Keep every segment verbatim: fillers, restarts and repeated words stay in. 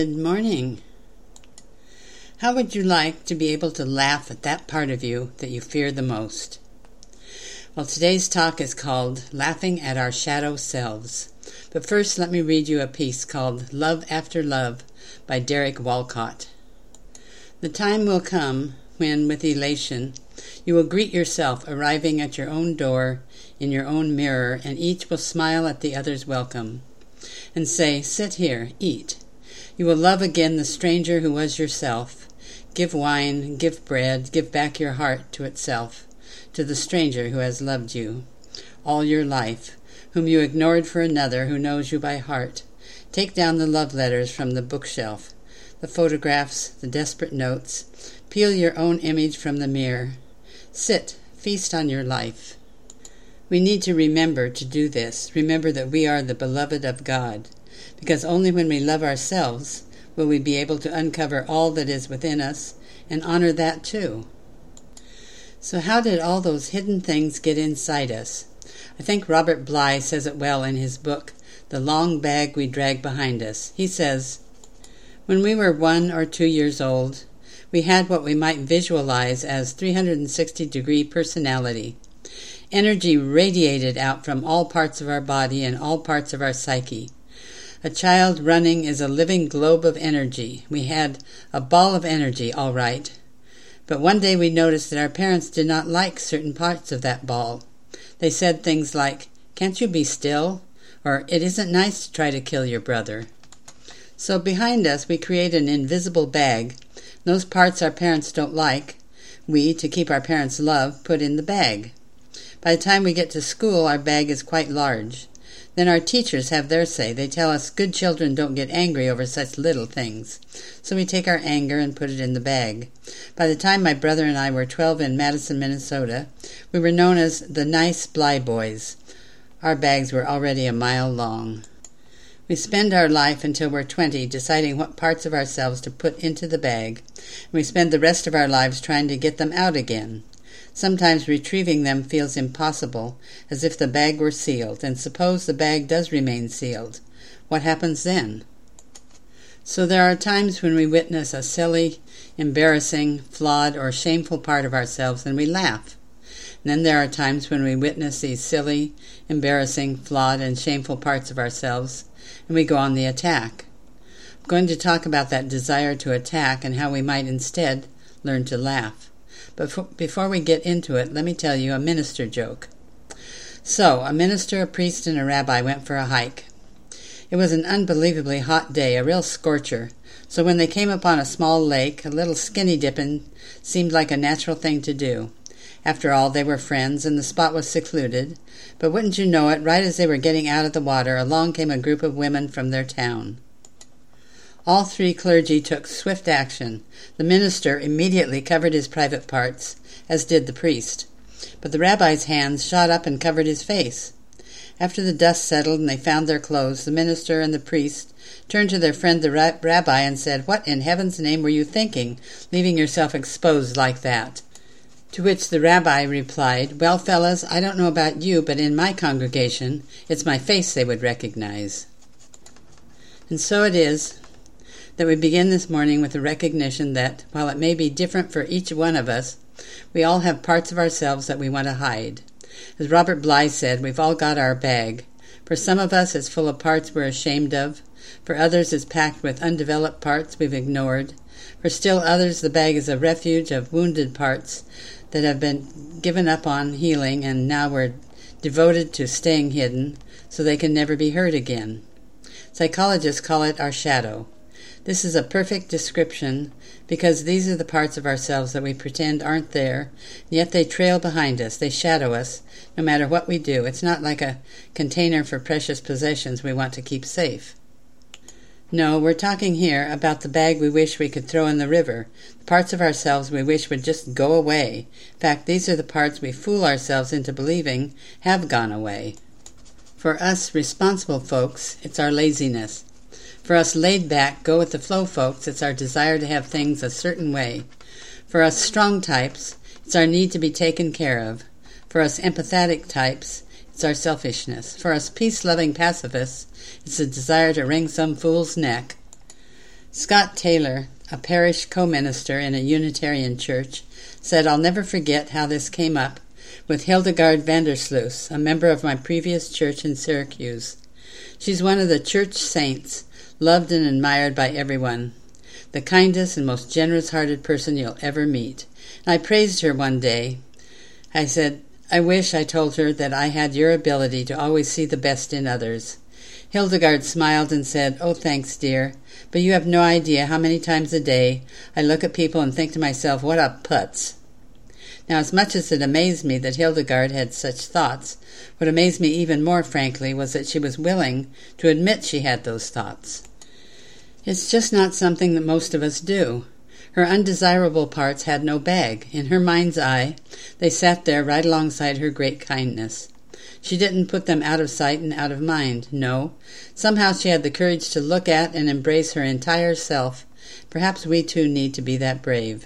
Good morning. How would you like to be able to laugh at that part of you that you fear the most? Well, today's talk is called Laughing at Our Shadow Selves. But first, let me read you a piece called Love After Love by Derek Walcott. The time will come when, with elation, you will greet yourself arriving at your own door in your own mirror, and each will smile at the other's welcome and say, "Sit here, eat." You will love again the stranger who was yourself. Give wine, give bread, give back your heart to itself, to the stranger who has loved you all your life, whom you ignored for another who knows you by heart. Take down the love letters from the bookshelf, the photographs, the desperate notes. Peel your own image from the mirror. Sit, feast on your life. We need to remember to do this. Remember that we are the beloved of God, because only when we love ourselves will we be able to uncover all that is within us and honor that too. So how did all those hidden things get inside us? I think Robert Bly says it well in his book, The Long Bag We Drag Behind Us. He says, "When we were one or two years old, we had what we might visualize as three hundred sixty degree personality. Energy radiated out from all parts of our body and all parts of our psyche. A child running is a living globe of energy. We had a ball of energy, all right. But one day we noticed that our parents did not like certain parts of that ball. They said things like, 'Can't you be still?' Or 'It isn't nice to try to kill your brother.' So behind us we create an invisible bag. Those parts our parents don't like, we, to keep our parents' love, put in the bag. By the time we get to school, our bag is quite large. Then our teachers have their say. They tell us good children don't get angry over such little things. So we take our anger and put it in the bag. By the time my brother and I were twelve in Madison, Minnesota, we were known as the Nice Bly Boys. Our bags were already a mile long. We spend our life until we're twenty deciding what parts of ourselves to put into the bag, and we spend the rest of our lives trying to get them out again. Sometimes retrieving them feels impossible, as if the bag were sealed, and suppose the bag does remain sealed. What happens then? So there are times when we witness a silly, embarrassing, flawed, or shameful part of ourselves, and we laugh. And then there are times when we witness these silly, embarrassing, flawed, and shameful parts of ourselves, and we go on the attack. I'm going to talk about that desire to attack and how we might instead learn to laugh. But before we get into it, let me tell you a minister joke. So, a minister, a priest, and a rabbi went for a hike. It was an unbelievably hot day, a real scorcher. So when they came upon a small lake, a little skinny dipping seemed like a natural thing to do. After all, they were friends, and the spot was secluded. But wouldn't you know it, right as they were getting out of the water, along came a group of women from their town. All three clergy took swift action. The minister immediately covered his private parts, as did the priest. But the rabbi's hands shot up and covered his face. After the dust settled and they found their clothes, the minister and the priest turned to their friend the ra- rabbi and said, "What in heaven's name were you thinking, leaving yourself exposed like that?" To which the rabbi replied, "Well, fellas, I don't know about you, but in my congregation, it's my face they would recognize." And so it is that we begin this morning with the recognition that, while it may be different for each one of us, we all have parts of ourselves that we want to hide. As Robert Bly said, we've all got our bag. For some of us, it's full of parts we're ashamed of. For others, it's packed with undeveloped parts we've ignored. For still others, the bag is a refuge of wounded parts that have been given up on healing, and now we're devoted to staying hidden so they can never be hurt again. Psychologists call it our shadow. This is a perfect description because these are the parts of ourselves that we pretend aren't there, yet they trail behind us, they shadow us, no matter what we do. It's not like a container for precious possessions we want to keep safe. No, we're talking here about the bag we wish we could throw in the river, the parts of ourselves we wish would just go away. In fact, these are the parts we fool ourselves into believing have gone away. For us responsible folks, it's our laziness. For us laid-back, go-with-the-flow folks, it's our desire to have things a certain way. For us strong types, it's our need to be taken care of. For us empathetic types, it's our selfishness. For us peace-loving pacifists, it's a desire to wring some fool's neck. Scott Taylor, a parish co-minister in a Unitarian church, said, "I'll never forget how this came up with Hildegard Vandersloos, a member of my previous church in Syracuse. She's one of the church saints, loved and admired by everyone, the kindest and most generous-hearted person you'll ever meet. And I praised her one day. I said, I wish, I told her, that I had your ability to always see the best in others. Hildegard smiled and said, "Oh, thanks, dear, but you have no idea how many times a day I look at people and think to myself, what a putz." Now, as much as it amazed me that Hildegard had such thoughts, what amazed me even more, frankly, was that she was willing to admit she had those thoughts. It's just not something that most of us do. Her undesirable parts had no bag. In her mind's eye, they sat there right alongside her great kindness. She didn't put them out of sight and out of mind. No, somehow she had the courage to look at and embrace her entire self. Perhaps we too need to be that brave.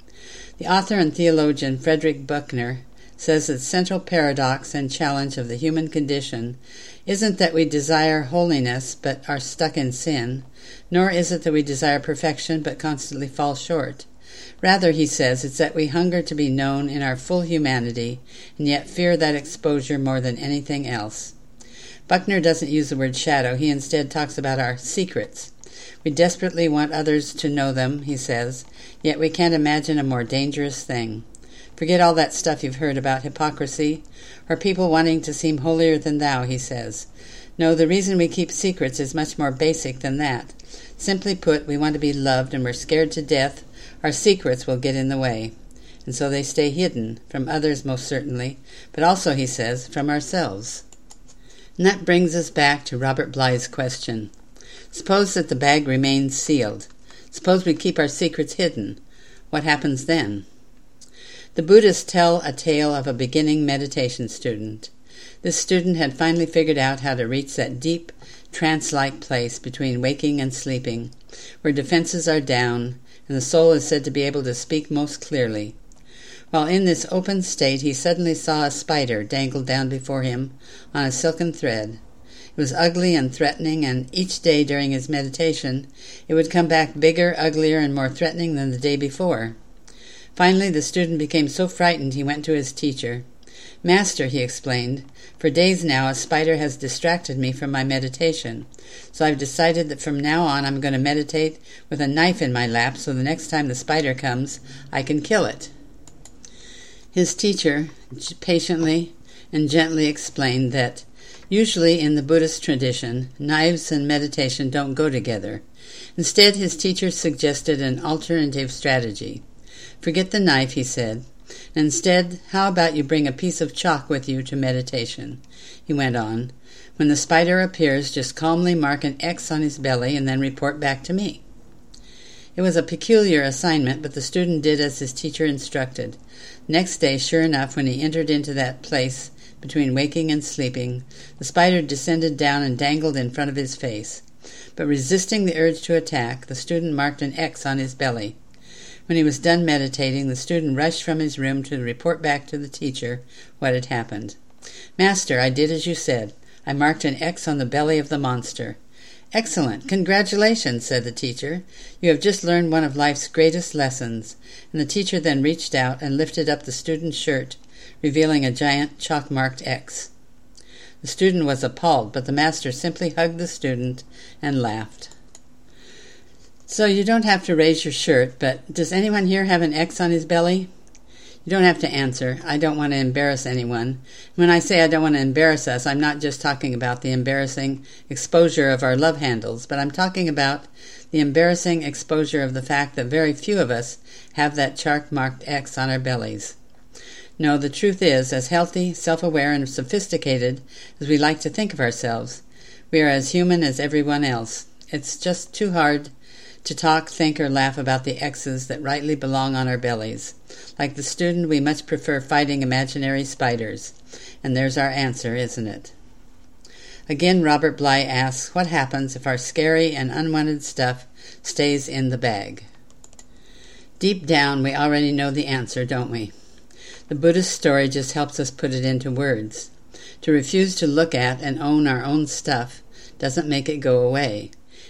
The author and theologian Frederick Buechner says that the central paradox and challenge of the human condition isn't that we desire holiness but are stuck in sin, nor is it that we desire perfection but constantly fall short. Rather, he says, it's that we hunger to be known in our full humanity and yet fear that exposure more than anything else. Buechner doesn't use the word shadow. He instead talks about our secrets. We desperately want others to know them, he says, yet we can't imagine a more dangerous thing. Forget all that stuff you've heard about hypocrisy, or people wanting to seem holier than thou, he says. No, the reason we keep secrets is much more basic than that. Simply put, we want to be loved and we're scared to death our secrets will get in the way. And so they stay hidden, from others most certainly, but also, he says, from ourselves. And that brings us back to Robert Bly's question. Suppose that the bag remains sealed. Suppose we keep our secrets hidden. What happens then? The Buddhists tell a tale of a beginning meditation student. This student had finally figured out how to reach that deep, trance-like place between waking and sleeping, where defenses are down, and the soul is said to be able to speak most clearly. While in this open state, he suddenly saw a spider dangled down before him on a silken thread. It was ugly and threatening, and each day during his meditation, it would come back bigger, uglier, and more threatening than the day before. Finally, the student became so frightened he went to his teacher. "Master," he explained, "for days now a spider has distracted me from my meditation, so I've decided that from now on I'm going to meditate with a knife in my lap so the next time the spider comes, I can kill it." His teacher patiently and gently explained that usually in the Buddhist tradition, knives and meditation don't go together. Instead, his teacher suggested an alternative strategy. "Forget the knife," he said. "Instead, how about you bring a piece of chalk with you to meditation?" He went on. "When the spider appears, just calmly mark an X on his belly and then report back to me." It was a peculiar assignment, but the student did as his teacher instructed. Next day, sure enough, when he entered into that place between waking and sleeping, the spider descended down and dangled in front of his face. But resisting the urge to attack, the student marked an X on his belly. When he was done meditating, the student rushed from his room to report back to the teacher what had happened. "Master, I did as you said. I marked an X on the belly of the monster." "Excellent! Congratulations," said the teacher. "You have just learned one of life's greatest lessons." And the teacher then reached out and lifted up the student's shirt, revealing a giant chalk-marked X. The student was appalled, but the master simply hugged the student and laughed. So you don't have to raise your shirt, but does anyone here have an X on his belly? You don't have to answer. I don't want to embarrass anyone. When I say I don't want to embarrass us, I'm not just talking about the embarrassing exposure of our love handles, but I'm talking about the embarrassing exposure of the fact that very few of us have that chalk-marked X on our bellies. No, the truth is, as healthy, self-aware, and sophisticated as we like to think of ourselves, we are as human as everyone else. It's just too hard to talk, think, or laugh about the X's that rightly belong on our bellies. Like the student, we much prefer fighting imaginary spiders. And there's our answer, isn't it? Again, Robert Bly asks, what happens if our scary and unwanted stuff stays in the bag? Deep down, we already know the answer, don't we? The Buddhist story just helps us put it into words. To refuse to look at and own our own stuff doesn't make it go away.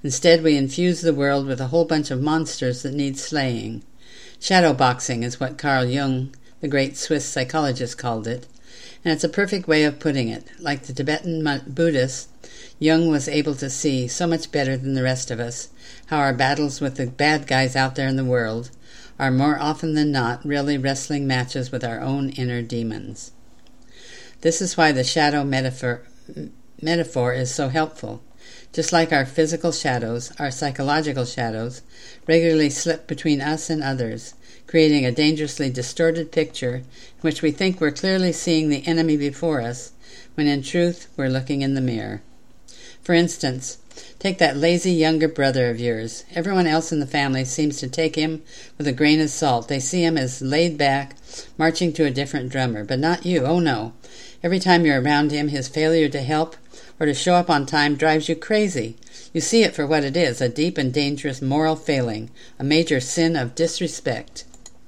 Instead, we infuse the world with a whole bunch of monsters that need slaying. Shadow boxing is what Carl Jung, the great Swiss psychologist, called it, and it's a perfect way of putting it. Like the Tibetan Buddhists, Jung was able to see, so much better than the rest of us, how our battles with the bad guys out there in the world are more often than not really wrestling matches with our own inner demons. This is why the shadow metaphor, metaphor is so helpful. Just like our physical shadows, our psychological shadows regularly slip between us and others, creating a dangerously distorted picture in which we think we're clearly seeing the enemy before us, when in truth we're looking in the mirror. For instance, take that lazy younger brother of yours. Everyone else in the family seems to take him with a grain of salt. They see him as laid back, marching to a different drummer. But not you. Oh no. Every time you're around him, his failure to help or to show up on time drives you crazy. You see it for what it is, a deep and dangerous moral failing, a major sin of disrespect.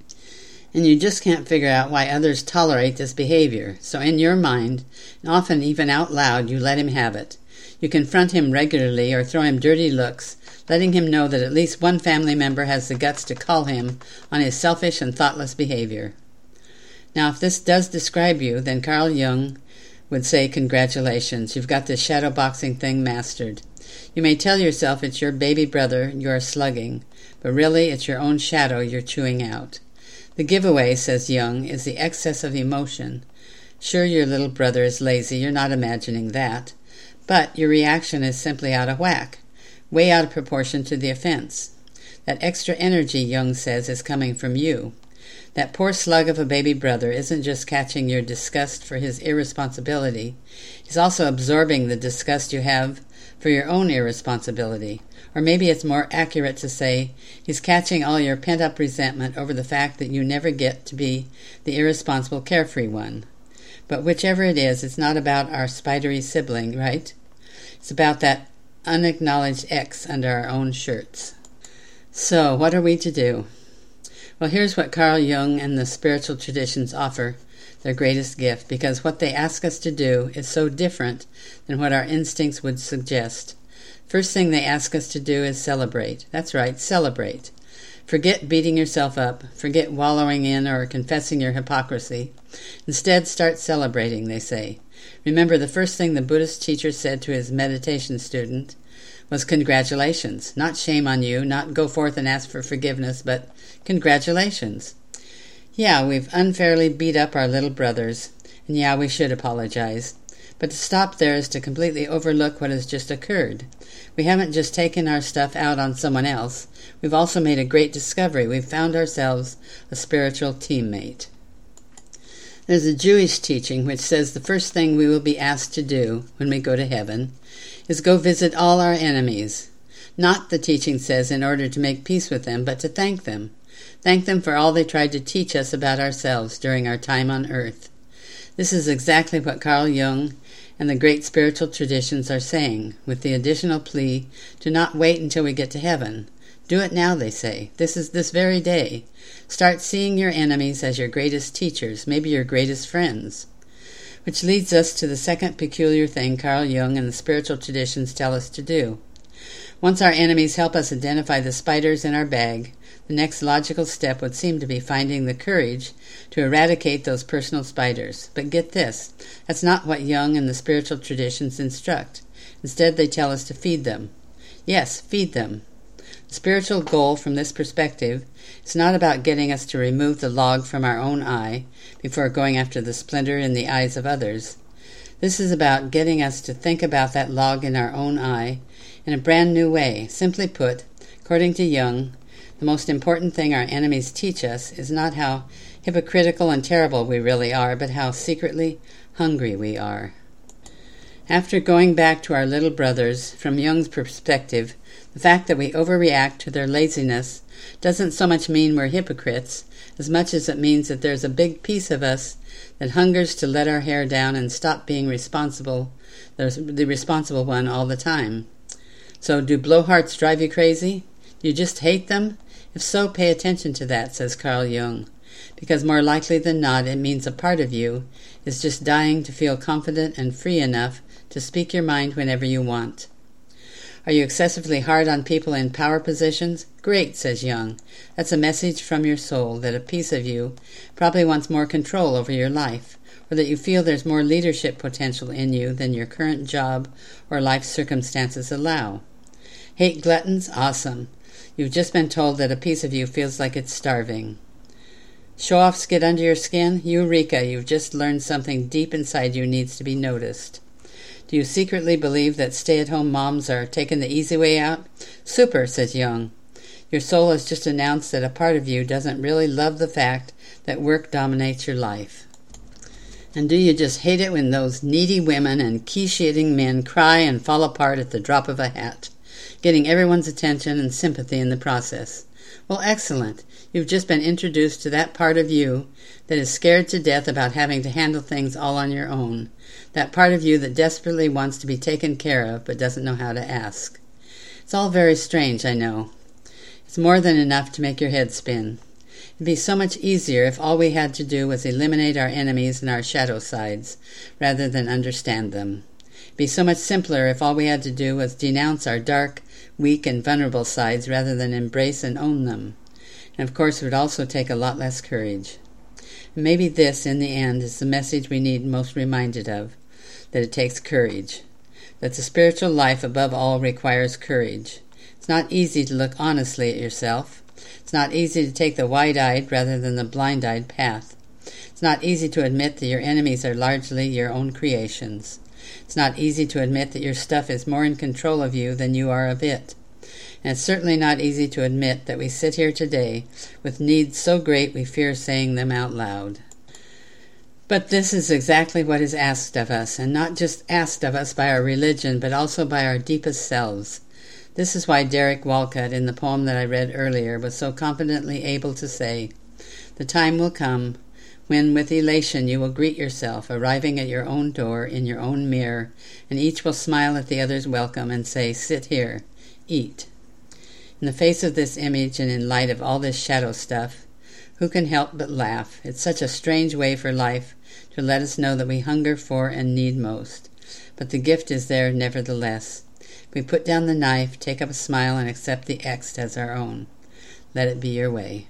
And you just can't figure out why others tolerate this behavior. So in your mind, and often even out loud, you let him have it. You confront him regularly or throw him dirty looks, letting him know that at least one family member has the guts to call him on his selfish and thoughtless behavior. Now, if this does describe you, then Carl Jung would say, congratulations, you've got this shadow boxing thing mastered. You may tell yourself it's your baby brother you are slugging, but really it's your own shadow you're chewing out. The giveaway, says Jung, is the excess of emotion. Sure, your little brother is lazy, you're not imagining that. But your reaction is simply out of whack, way out of proportion to the offense. That extra energy, Jung says, is coming from you. That poor slug of a baby brother isn't just catching your disgust for his irresponsibility. He's also absorbing the disgust you have for your own irresponsibility. Or maybe it's more accurate to say he's catching all your pent-up resentment over the fact that you never get to be the irresponsible, carefree one. But whichever it is, it's not about our spidery sibling, right? It's about that unacknowledged X under our own shirts. So, what are we to do? Well, here's what Carl Jung and the spiritual traditions offer their greatest gift, because what they ask us to do is so different than what our instincts would suggest. First thing they ask us to do is celebrate. That's right, celebrate. Forget beating yourself up. Forget wallowing in or confessing your hypocrisy. Instead, start celebrating, they say. Remember, the first thing the Buddhist teacher said to his meditation student was congratulations. Not shame on you, not go forth and ask for forgiveness, but congratulations. Yeah, we've unfairly beat up our little brothers, and yeah, we should apologize. But to stop there is to completely overlook what has just occurred. We haven't just taken our stuff out on someone else. We've also made a great discovery. We've found ourselves a spiritual teammate. There's a Jewish teaching which says the first thing we will be asked to do when we go to heaven is go visit all our enemies. Not, the teaching says, in order to make peace with them, but to thank them. Thank them for all they tried to teach us about ourselves during our time on earth. This is exactly what Carl Jung and the great spiritual traditions are saying, with the additional plea to not wait until we get to heaven. Do it now, they say. This is this very day. Start seeing your enemies as your greatest teachers, maybe your greatest friends. Which leads us to the second peculiar thing Carl Jung and the spiritual traditions tell us to do. Once our enemies help us identify the spiders in our bag, the next logical step would seem to be finding the courage to eradicate those personal spiders. But get this, that's not what Jung and the spiritual traditions instruct. Instead, they tell us to feed them. Yes, feed them. The spiritual goal from this perspective is not about getting us to remove the log from our own eye before going after the splinter in the eyes of others. This is about getting us to think about that log in our own eye in a brand new way. Simply put, according to Jung, the most important thing our enemies teach us is not how hypocritical and terrible we really are, but how secretly hungry we are. After going back to our little brothers, from Jung's perspective, the fact that we overreact to their laziness doesn't so much mean we're hypocrites, as much as it means that there's a big piece of us that hungers to let our hair down and stop being responsible, the responsible one all the time. So do blowhards drive you crazy? Do you just hate them? If so, pay attention to that, says Carl Jung, because more likely than not it means a part of you is just dying to feel confident and free enough to speak your mind whenever you want. Are you excessively hard on people in power positions? Great, says Jung. That's a message from your soul that a piece of you probably wants more control over your life, or that you feel there's more leadership potential in you than your current job or life circumstances allow. Hate gluttons? Awesome. You've just been told that a piece of you feels like it's starving. Show-offs get under your skin? Eureka, you've just learned something deep inside you needs to be noticed. Do you secretly believe that stay-at-home moms are taking the easy way out? Super, says Jung. Your soul has just announced that a part of you doesn't really love the fact that work dominates your life. And do you just hate it when those needy women and quiche-eating men cry and fall apart at the drop of a hat, getting everyone's attention and sympathy in the process? Well, excellent. You've just been introduced to that part of you that is scared to death about having to handle things all on your own. That part of you that desperately wants to be taken care of but doesn't know how to ask. It's all very strange, I know. It's more than enough to make your head spin. It'd be so much easier if all we had to do was eliminate our enemies and our shadow sides, rather than understand them. It'd be so much simpler if all we had to do was denounce our dark, weak, and vulnerable sides rather than embrace and own them. And of course it would also take a lot less courage. And maybe this, in the end, is the message we need most reminded of, that it takes courage. That the spiritual life above all requires courage. It's not easy to look honestly at yourself. It's not easy to take the wide-eyed rather than the blind-eyed path. It's not easy to admit that your enemies are largely your own creations. It's not easy to admit that your stuff is more in control of you than you are of it. And it's certainly not easy to admit that we sit here today with needs so great we fear saying them out loud. But this is exactly what is asked of us, and not just asked of us by our religion, but also by our deepest selves. This is why Derek Walcott, in the poem that I read earlier, was so confidently able to say, "The time will come when with elation you will greet yourself, arriving at your own door in your own mirror, and each will smile at the other's welcome and say, 'Sit here, eat.'" In the face of this image and in light of all this shadow stuff, who can help but laugh? It's such a strange way for life to let us know that we hunger for and need most. But the gift is there nevertheless. We put down the knife, take up a smile, and accept the X as our own. Let it be your way.